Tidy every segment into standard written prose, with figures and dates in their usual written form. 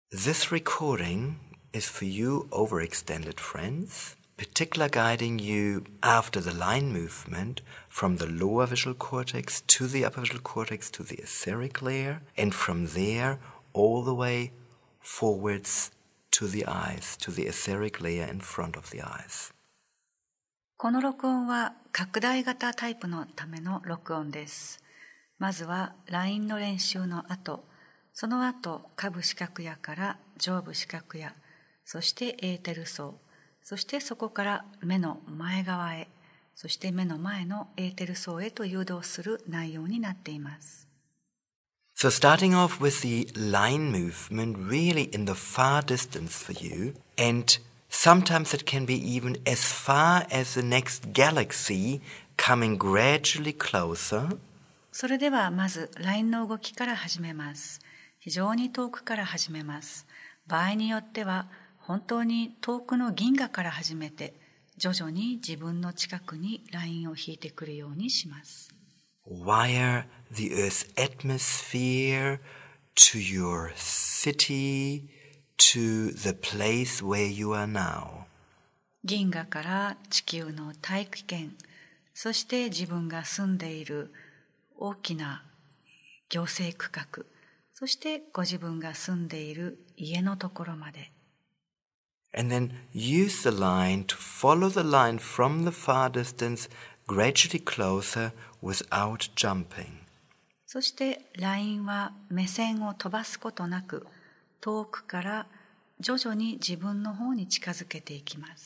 This recording is for you overextended friends, particularly guiding you after the line movement from the lower visual cortex to the upper visual cortex to the etheric layer, and from there all the way forwards to the eyes, to the etheric layer in front of the eyes. この録音は拡大型タイプのための録音です。まずは LINE の練習の後、その後下部視覚野から上部視覚野、そしてエーテル層、そしてそこから目の前側へ、そして目の前のエーテル層へと誘導する内容になっています。 So starting off with the line movement really in the far distance for you, and sometimes it can be even as far as the next galaxy coming gradually closer. それではまず LINE の動きから始めます。非常に遠くから始めます。場合によっては本当に遠くの銀河から始めて、徐々に自分の近くにラインを引いてくるようにします。 Wire the Earth's atmosphere to your city, to the place where you are now. 銀河から地球の大気圏、そして自分が住んでいる大きな行政区画、そしてご自分が住んでいる家のところまで。 And then use the line to follow the line from the far distance gradually closer without jumping. そしてラインは目線を飛ばすことなく、遠くから徐々に自分の方に近づけていきます。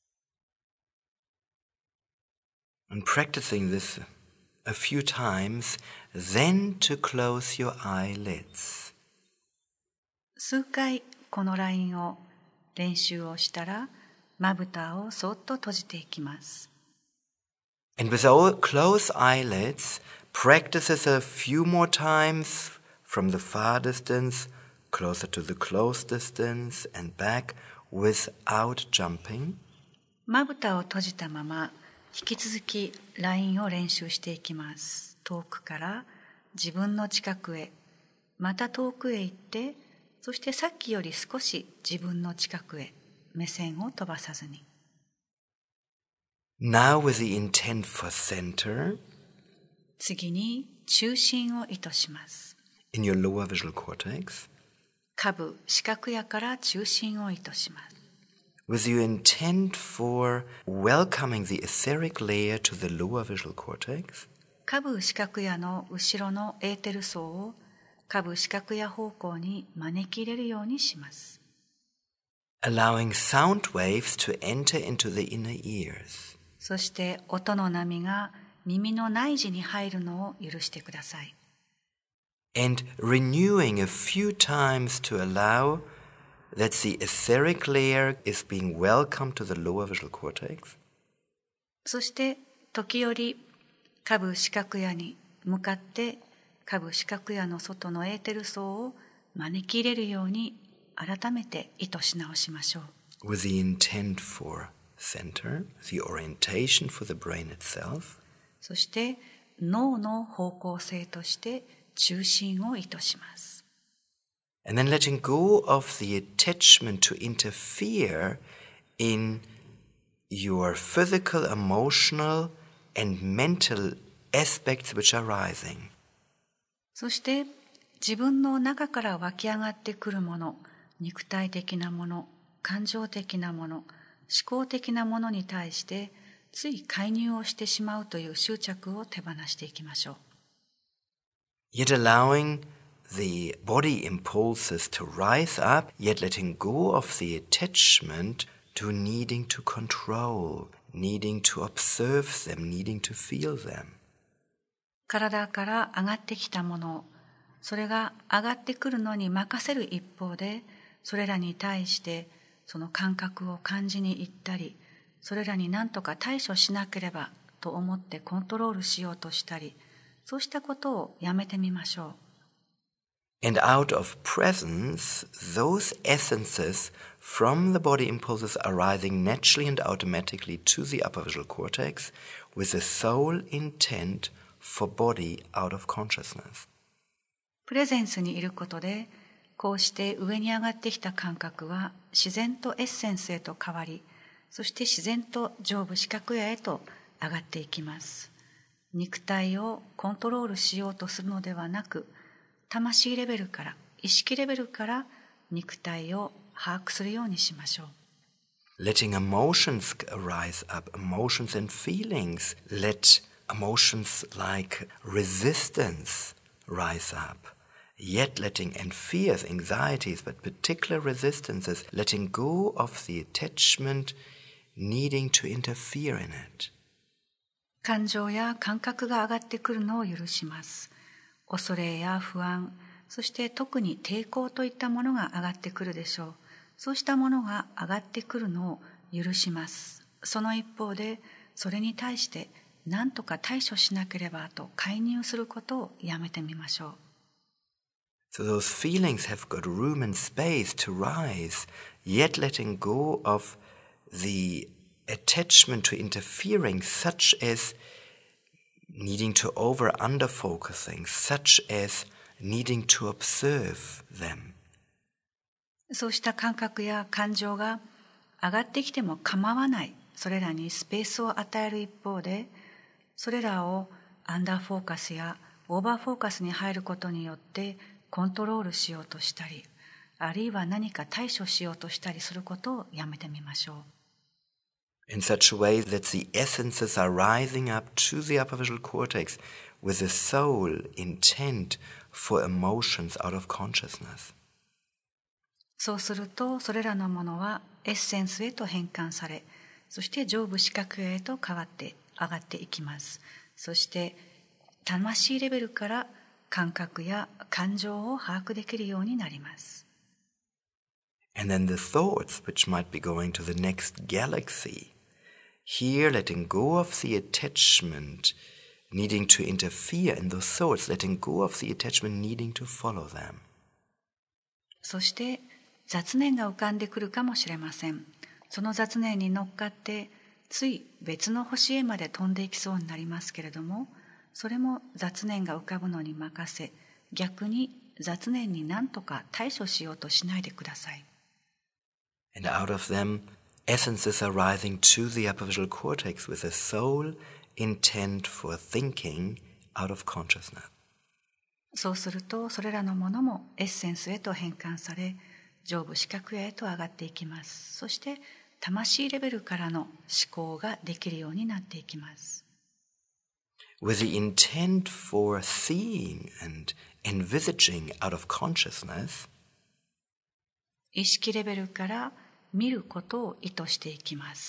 And practicing this a few times, then to close your eyelids. 数回このラインを練習をしたら、まぶたをそっと閉じていきます。 And with our closed eyelids, practice this a few more times from the far distance, closer to the close distance, and back without jumping. まぶたを閉じたまま、引き続きラインを練習していきます。遠くから自分の近くへ、また遠くへ行って、そしてさっきより少し自分の近くへ目線を飛ばさずに。 Now with the intent for center. 次に中心を意図します。 In your lower visual cortex. 下部視覚野から中心を意図します。 With your intent for welcoming the etheric layer to the lower visual cortex. 下部視覚野の後ろのエーテル層を下部視覚野方向に招き入れるようにします。 Allowing sound waves to enter into the inner ears. そして音の波が耳の内耳に入るのを許してください。 And renewing a few times to allow that the etheric layer is being welcomed to the lower visual cortex. そして時折下部視覚野に向かって下部視覚野の外のエーテル層を招き入れるように改めて意図し直しましょう。 With the intent for center, the orientation for the brain itself. そして脳の方向性として中心を意図します。 And then letting go of the attachment to interfere in your physical, emotional, and mental aspects which are rising. そして自分の中から湧き上がってくるもの、肉体的なもの、感情的なもの、思考的なものに対してつい介入をしてしまうという執着を手放していきましょう。 Yet allowing the body impulses to rise up, yet letting go of the attachment to needing to control, needing to observe them, needing to feel them. 体から上がってきたもの、それが上がってくるのに任せる一方で、それらに対してその感覚を感じに行ったり、それらに何とか対処しなければと思ってコントロールしようとしたり、そうしたことをやめてみましょう。 And out of presence, those essences from the body impulses are rising naturally and automatically to the upper visual cortex with the sole intent for body out of consciousness. プレゼンスにいることで、 こうして上に上がってきた感覚は自然とエッセンスへと変わり、そして自然と上部視覚野へと上がっていきます。肉体をコントロールしようとするのではなく、魂レベルから、意識レベルから肉体を把握するようにしましょう。 Letting emotions arise up, emotions and feelings. Let emotions like resistance rise up. Yet letting, and fears, anxieties, but particular resistances, letting go of the attachment, needing to interfere in it. 感情や感覚が上がってくるのを許します。恐れや不安、そして特に抵抗といったものが上がってくるでしょう。そうしたものが上がってくるのを許します。その一方で、それに対して何とか対処しなければと介入することをやめてみましょう。 So those feelings have got room and space to rise, yet letting go of the attachment to interfering, such as needing to over-under focusing, such as needing to observe them. そうした感覚や感情が上がってきても構わない、それらにスペースを与える一方で、それらをアンダーフォーカスやオーバーフォーカスに入ることによってコントロールしようとしたり、あるいは何か対処しようとしたりすることをやめてみましょう。 In such a way that the essences are rising up to the upper visual cortex with a sole intent for emotions out of consciousness. そうすると、それらのものはエッセンスへと変換され、そして上部視覚へと変わって上がっていきます。そして魂レベルから感覚や感情を把握できるようになります。 And then the thoughts which might be going to the next galaxy, here letting go of the attachment, needing to interfere in those thoughts, letting go of the attachment, needing to follow them. そして雑念が浮かんでくるかもしれません。その雑念に乗っかってつい別の星へまで飛んでいきそうになりますけれども、それも雑念が浮かぶのに任せ、逆に雑念に何とか対処しようとしないでください。 And out of them, essences are rising to the upper visual cortex with a sole intent for thinking out of consciousness. そうすると、それらのものもエッセンスへと変換され、上部視覚野へと上がっていきます。そして魂レベルからの思考ができるようになっていきます。 With the intent for seeing and envisaging out of consciousness, 意識レベルから見ることを意図していきます。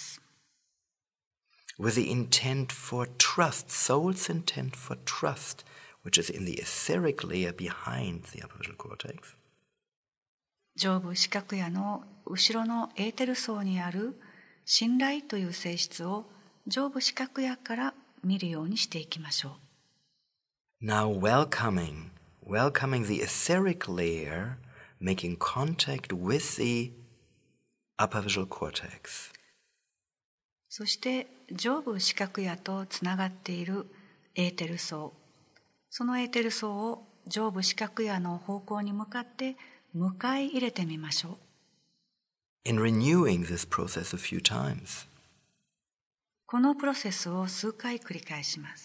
with the intent for trust, soul's intent for trust, which is in the etheric layer behind the upper visual cortex. 上部視覚野の後ろのエーテル層にある信頼という性質を上部視覚野から見るようにしていきましょう。 Now welcoming the etheric layer, making contact with the upper visual cortex. そして上部視覚野とつながっているエーテル層、そのエーテル層を上部視覚野の方向に向かって迎え入れてみましょう。 In renewing this process a few times. このプロセスを数回繰り返します。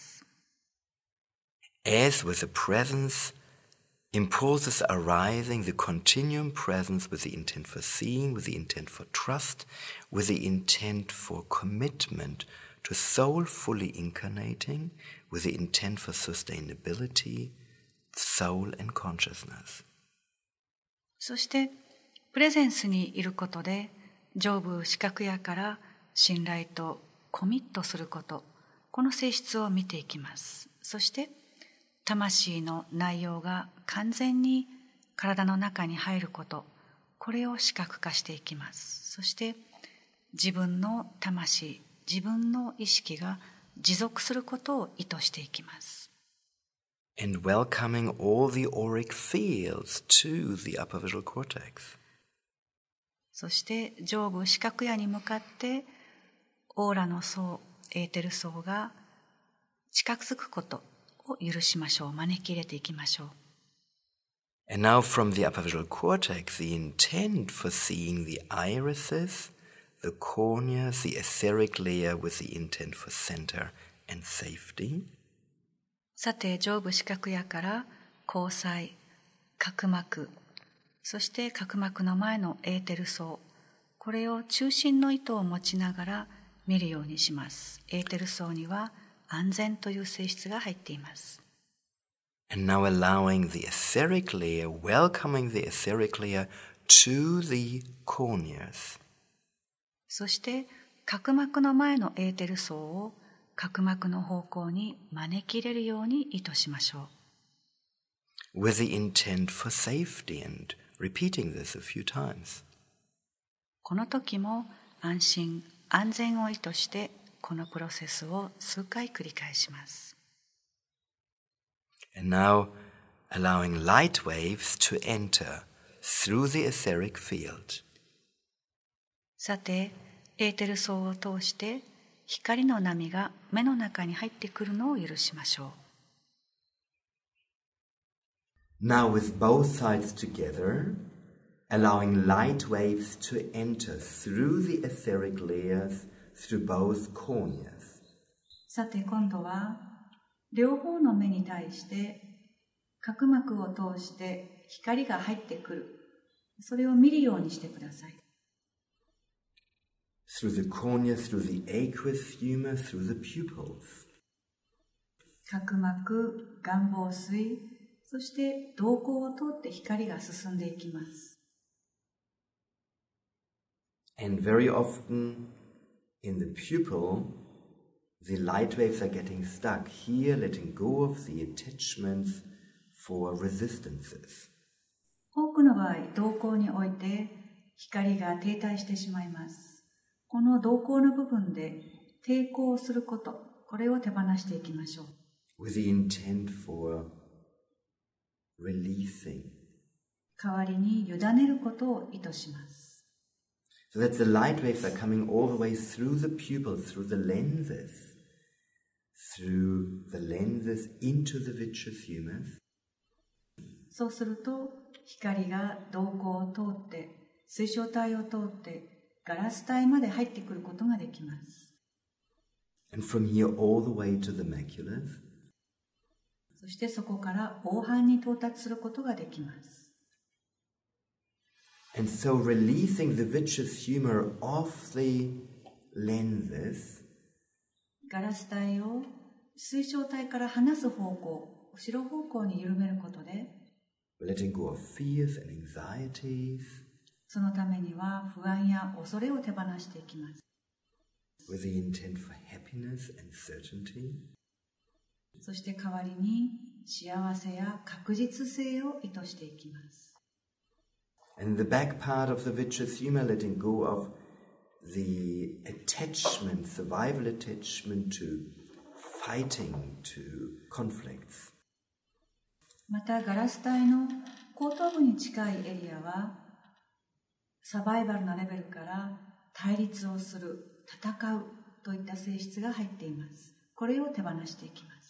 As with the presence, impulses arising, the continuum presence with the intent for seeing, with the intent for trust, with the intent for commitment to soul fully incarnating, with the intent for sustainability, soul and consciousness. そしてプレゼンスにいることで上部視覚野から信頼とコミットすること、この性質を見ていきます。そして魂の内容が完全に体の中に入ること、これを視覚化していきます。そして自分の魂、自分の意識が持続することを意図していきます。 And welcoming all the auric fields to the upper visual cortex. そして上部視覚野に向かってオーラの層、エーテル層が近づくことを許しましょう。招き入れていきましょう。 And now from the upper visual cortex, the intent for seeing the irises, the corneas, the etheric layer with the intent for center and safety. さて、上部視覚野から虹彩、角膜、そして角膜の前のエーテル層、これを中心の意図を持ちながら見るようにします。エーテル層には安全という性質が入っています。 And now allowing the etheric layer, welcoming the etheric layer to the corneas. そして角膜の前のエーテル層を角膜の方向に招き入れるように意図しましょう。With the intent for safety and repeating this a few times. この時も安心・安全を意図してこのプロセスを数回繰り返します。 And now allowing light waves to enter through the etheric field. さて、エーテル層を通して光の波が目の中に入ってくるのを許しましょう。Now with both sides together, allowing light waves to enter through the etheric layers through both corneas. さて今度は両方の目に対して角膜を通して光が入ってくる。それを見るようにしてください。 Through the cornea, through the aqueous humor, through the pupils. 角膜、眼房水、そして瞳孔を通って光が進んでいきます。 And very often in the pupil, the light waves are getting stuck here, letting go of the attachments for resistances. 多くの場合、瞳孔において光が停滞してしまいます。この瞳孔の部分で抵抗すること、これを手放していきましょう。 With the intent for releasing. 代わりに委ねることを意図します。 So that the light waves are coming all the way through the pupils, through the lenses into the vitreous humus. そうすると光が瞳孔を通って水晶体を通ってガラス体まで入ってくることができます。 And from here all the way to the maculas. そしてそこから黄斑に到達することができます。 And so releasing the vitreous humor off the lenses. ガラス体を水晶体から離す方向、後ろ方向に緩めることで、 letting go of fears and anxieties. そのためには不安や恐れを手放していきます。 With the intent for happiness and certainty. そして代わりに幸せや確実性を意図していきます。 And the back part of the vitreous humor, letting go of the attachment, survival attachment to fighting, to conflicts. またガラス体の後頭部に近いエリアはサバイバルなレベルから対立をする、戦うといった性質が入っています。これを手放していきます。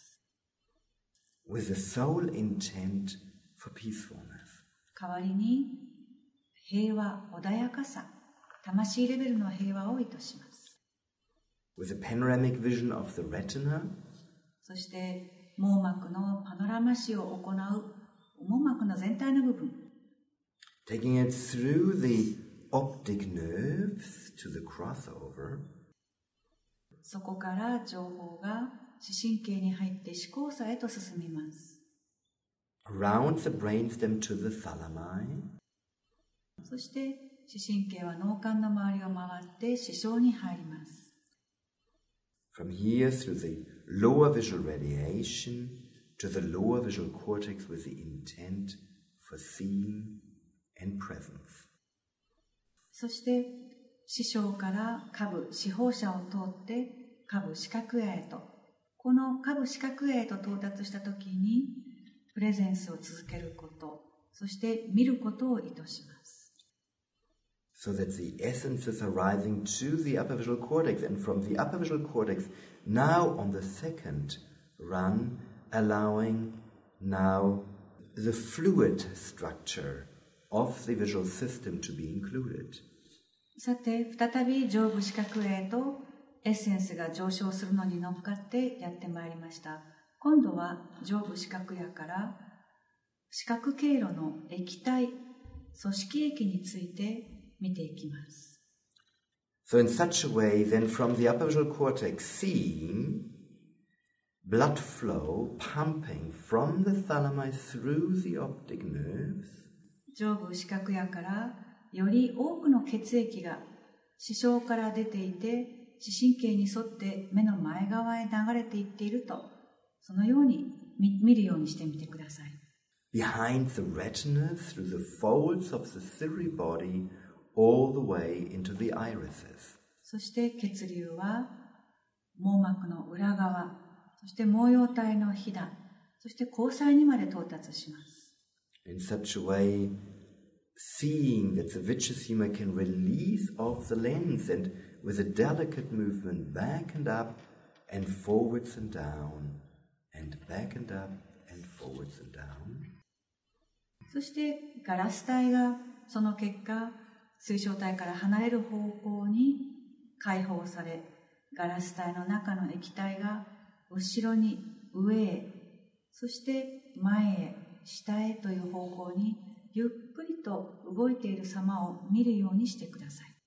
With the sole intent for peacefulness. 代わりに平和、穏やかさ、魂レベルの平和を意図します。 With a panoramic vision of the retina. そして網膜のパノラマ視を行う網膜の全体の部分。 Taking it through the optic nerves to the crossover. そこから情報が視神経に入って視交差へと進みます。 Around the brainstem to the thalami. そして視神経は脳幹の周りを回って視床に入ります。 From here through the lower visual radiation to the lower visual cortex with the intent for seeing and presence. そして視床から下部視放射を通って下部視覚野へと、この下部視覚野へと到達したときにプレゼンスを続けること、そして見ることを意図します。 So that the essences are rising to the upper visual cortex, and from the upper visual cortex now on the second run, allowing now the fluid structure of the visual system to be included. さて、再び上部視覚へとエッセンスが上昇するのに乗っかってやってまいりました。今度は上部視覚野から視覚経路の液体、組織液について見ていきます。 So in such a way, then from the upper visual cortex, seeing blood flow pumping from the thalami through the optic nerves, 上部視覚野からより多くの血液が視床から出ていて、視神経に沿って目の前側へ流れていっていると、そのように見るようにしてみてください。 behind the retina through the folds of the ciliary body all the way into the irises. そして血流は網膜の裏側、そして毛様体のひだ、そして虹彩にまで到達します。 In such a way, seeing that the vitreous humor can release off the lens and with a delicate movement back and up and forwards and down and back and up and forwards and down. そしてガラス体がその結果、水晶体から離れる方向に解放され、ガラス体の中の液体が後ろに上へ、そして前へ下へという方向にゆっくりと動いている様を見るようにしてください。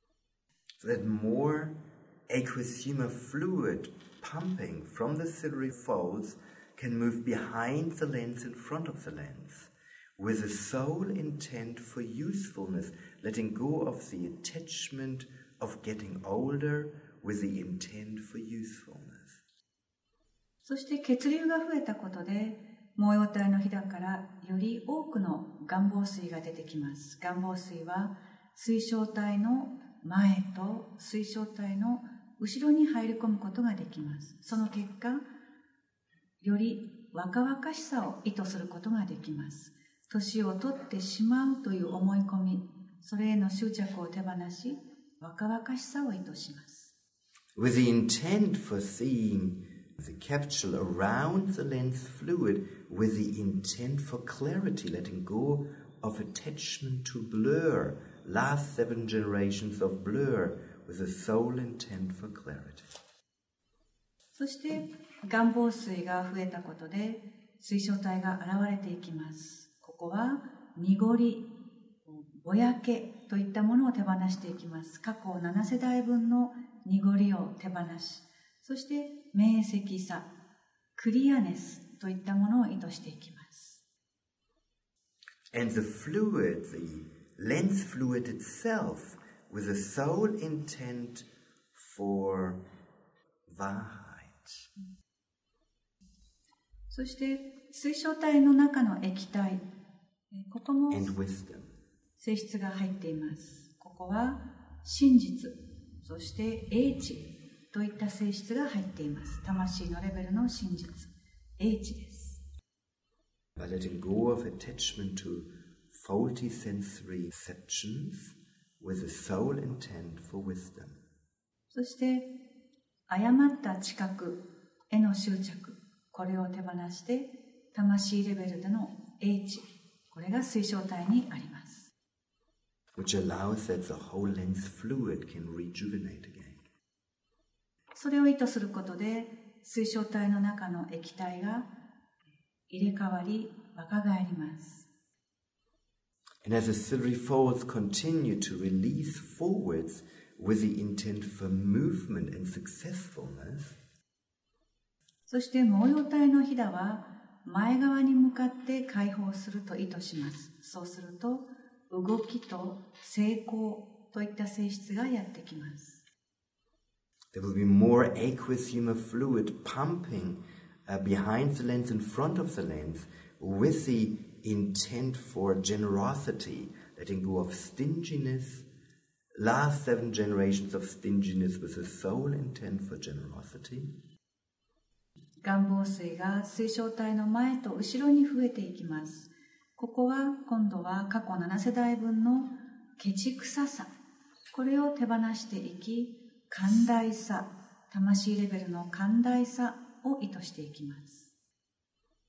So that more aqueous humor fluid pumping from the ciliary folds can move behind the lens in front of the lens, with the sole intent for usefulness, letting go of the attachment of getting older with the intent for usefulness. そして血流が増えたことで、毛様体のひだからより多くの眼房水が出てきます。眼房水は水晶体の前と水晶体の後ろに入り込むことができます。その結果、より若々しさを意図することができます。年を取ってしまうという思い込み、それへの執着を手放し、若々しさを意図します。 With the intent for seeing the capsule around the lens fluid, with the intent for clarity, letting go of attachment to blur, last 7 generations of blur, with the sole intent for clarity. そして眼房水が増えたことで水晶体が現れていきます。ここは濁り、ぼやけといったものを手放していきます。過去7世代分の濁りを手放し、そして明晰さ、クリアネスといったものを意図していきます。 And the fluid, the lens fluid itself, with the sole intent for Wahrheit. そして水晶体の中の液体、ここも and wisdom. 性質が入っています。ここは真実、そして英知といった性質が入っています。魂のレベルの真実、英知です。 By letting go of attachment to faulty sensory perceptions with a sole intent for wisdom. そして誤った知覚への執着、これを手放して魂レベルでの英知、これが水晶体にあります。 Which allows that the whole lens fluid can rejuvenate again. それを意図することで水晶体の中の液体が入れ替わり若返ります。 And as the ciliary folds continue to release forwards with the intent for movement and successfulness, そして毛様体のひだは前側に向かって解放すると意図します。そうすると動きと成功といった性質がやってきます。 there will be more aqueous humor fluid pumping behind the lens in front of the lens with the intent for generosity, letting go of stinginess, last 7 generations of stinginess with the sole intent for generosity. 眼房水が水晶体の前と後ろに増えていきます。ここは今度は過去7世代分のケチくささ、これを手放していき、寛大さ、魂レベルの寛大さを意図していきます。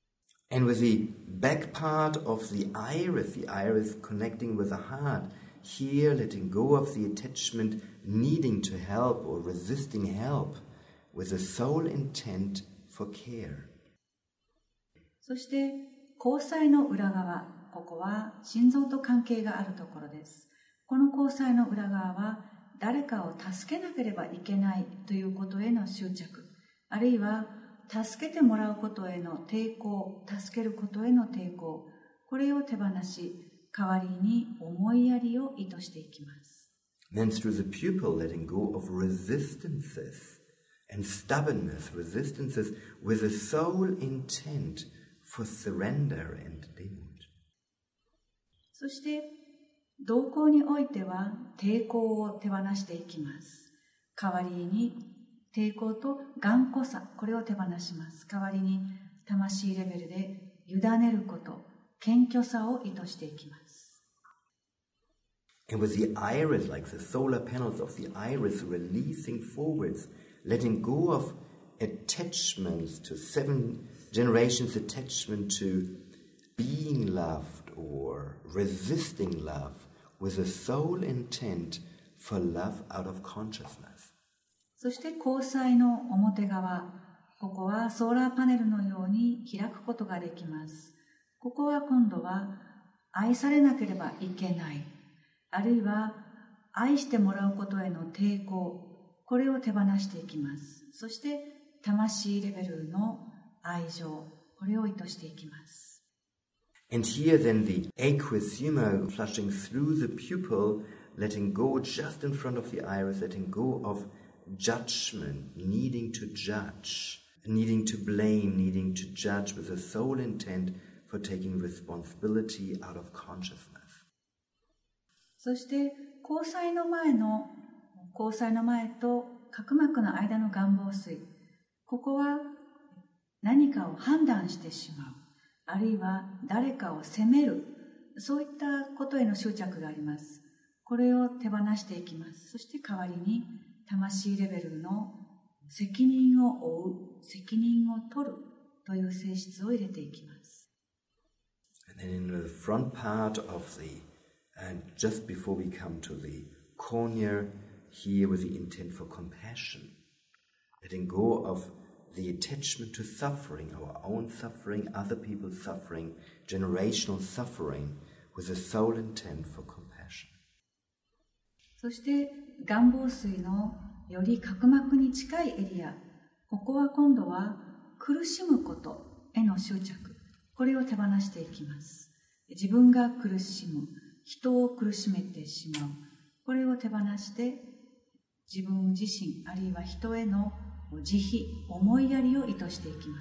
And with the back part of the iris connecting with the heart, here letting go of the attachment, needing to help or resisting help, with the sole intent for care. そして虹彩の裏側、ここは心臓と関係があるところです。この虹彩の裏側は誰かを助けなければいけないということへの執着、あるいは助けてもらうことへの抵抗、助けることへの抵抗、これを手放し、代わりに思いやりを意図していきます。 Then through the pupil, letting go of resistances and stubbornness, resistances with a sole intent for surrender and limit. そして瞳孔においては抵抗を手放していきます。代わりに抵抗と頑固さ、これを手放します。代わりに魂レベルで委ねること、謙虚さを意図していきます。 And with the iris, like the solar panels of the iris releasing forwards, letting go of attachments to 7 generations attachment to being loved or resisting love with a sole intent for love out of consciousness. そして虹彩の表側、ここはソーラーパネルのように開くことができます。ここは今度は愛されなければいけない、あるいは愛してもらうことへの抵抗、これを手放していきます。そして魂レベルの愛情、これを意図していきます。 And here then the aqueous humor flushing through the pupil, letting go just in front of the iris, letting go of judgment, needing to judge, needing to blame, needing to judge with the sole intent for taking responsibility out of consciousness. そして虹彩の前と角膜の間の眼房水、ここは何かを判断してしまう、あるいは誰かを責める、そういったことへの執着があります。これを手放していきます。そして代わりに魂レベルの責任を負う、責任を取るという性質を入れていきます。 And then in the front part of the, and just before we come to the cornea, here with the intent for compassion, letting go of the attachment to suffering, our own suffering, other people's suffering, generational suffering, with the sole intent for compassion. そして眼房水のより角膜に近いエリア、ここは今度は苦しむことへの執着、これを手放していきます。自分が苦しむ、人を苦しめてしまう、これを手放して自分自身、あるいは人への慈悲、思いやりを意図していきます。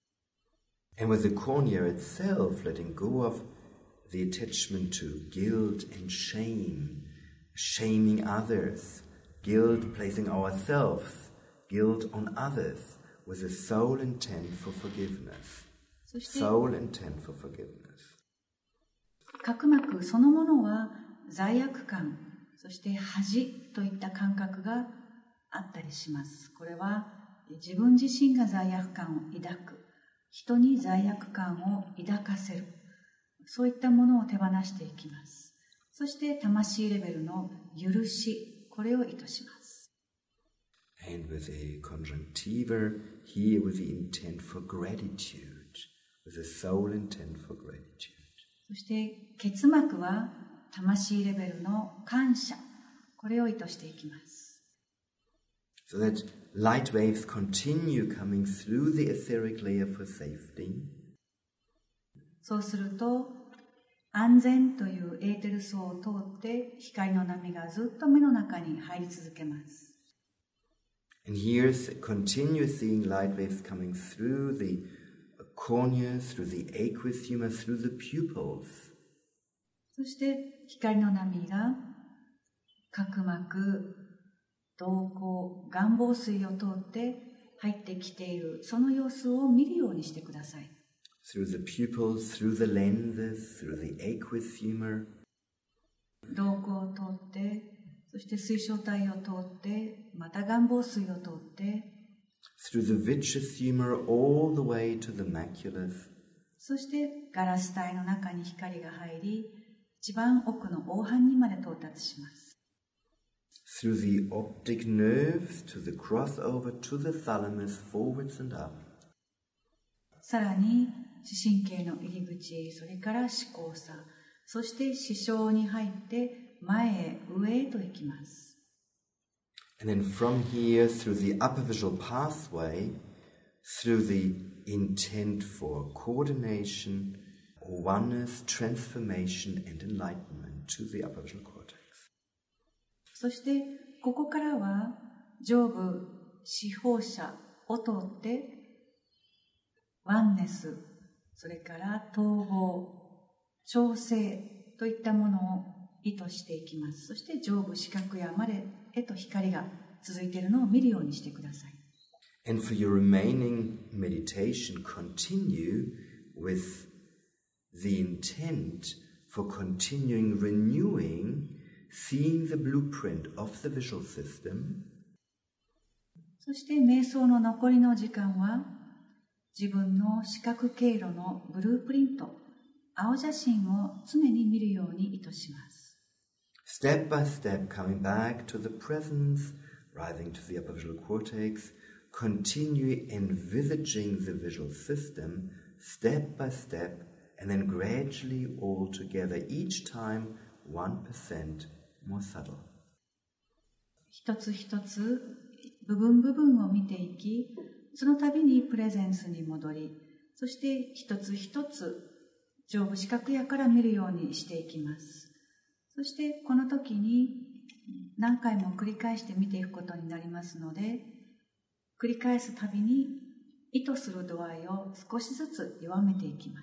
And with the cornea itself, letting go of the attachment to guilt and shame, shaming others, guilt placing ourselves, guilt on others, with a sole intent for forgiveness. Sole intent for forgiveness. 角膜そのものは罪悪感、そして恥といった感覚があったりします。これは自分自身が罪悪感を抱く、人に罪悪感を抱かせる、そういったものを手放していきます。そして魂レベルの許し、これを意図します。 And with a conjunctiva, here with the intent for gratitude, with a sole intent for gratitude. そして結膜は魂レベルの感謝、これを意図していきます。 So that light waves continue coming through the etheric layer for safety. そうすると安全というエーテル層を通って光の波がずっと目の中に入り続けます。 And here's continue seeing light waves coming through the cornea, through the aqueous humor, through the pupils. そして光の波が角膜、瞳孔、眼房水を通って入ってきている、その様子を見るようにしてください。 Through the pupils, through the lenses, through the aqueous humor. 瞳孔を通って、そして水晶体を通って、また眼房水を通って、 through the vitreous humor all the way to the maculas. そしてガラス体の中に光が入り、一番奥の黄斑にまで到達します。 Through the optic nerves to the crossover to the thalamus, forwards and up. さらに視神経の入り口、それから視交差、そして視床に入って前へ上へと行きます。 And then from here through the upper visual pathway, through the intent for coordination, oneness, transformation and enlightenment to the upper visual cortex. そしてここからは上部視放射を通ってワンネス、それから統合、調整といったものを意図していきます。そして上部視覚野までへと光が続いているのを見るようにしてください。 And for your remaining meditation, continue with the intent for continuing renewing, seeing the blueprint of the visual system. そして瞑想の残りの時間は自分の視覚経路のブループリント、青写真を常に見るように意図します。 Step by step coming back to the presence, rising to the upper visual cortex, continue envisaging the visual system step by step and then gradually all together, each time 1% more subtle. 一つ一つ部分部分を見ていき、その度にプレゼンスに戻り、そして一つ一つ上部視覚野から見るようにしていきます。そしてこの時に何回も繰り返して見ていくことになりますので、繰り返すたびに意図する度合いを少しずつ弱めていきます。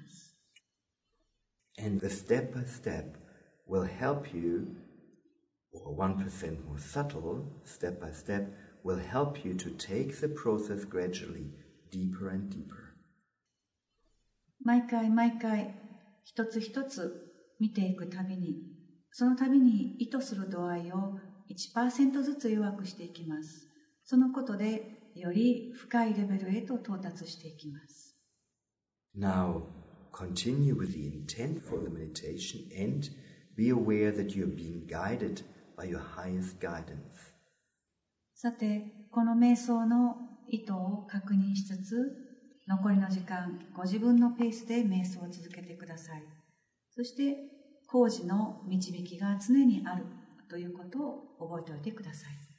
And the step by step will help you, or 1% more subtle, step by step, will help you to take the process gradually deeper and deeper. 毎回毎回一つ一つ見ていくたびに、そのたびに意図する度合いを 1% ずつ弱くしていきます。そのことでより深いレベルへと到達していきます。 Now, continue with the intent for the meditation and be aware that you are being guided by your highest guidance. さて、この瞑想の意図を確認しつつ、残りの時間、ご自分のペースで瞑想を続けてください。そして、工事の導きが常にあるということを覚えておいてください。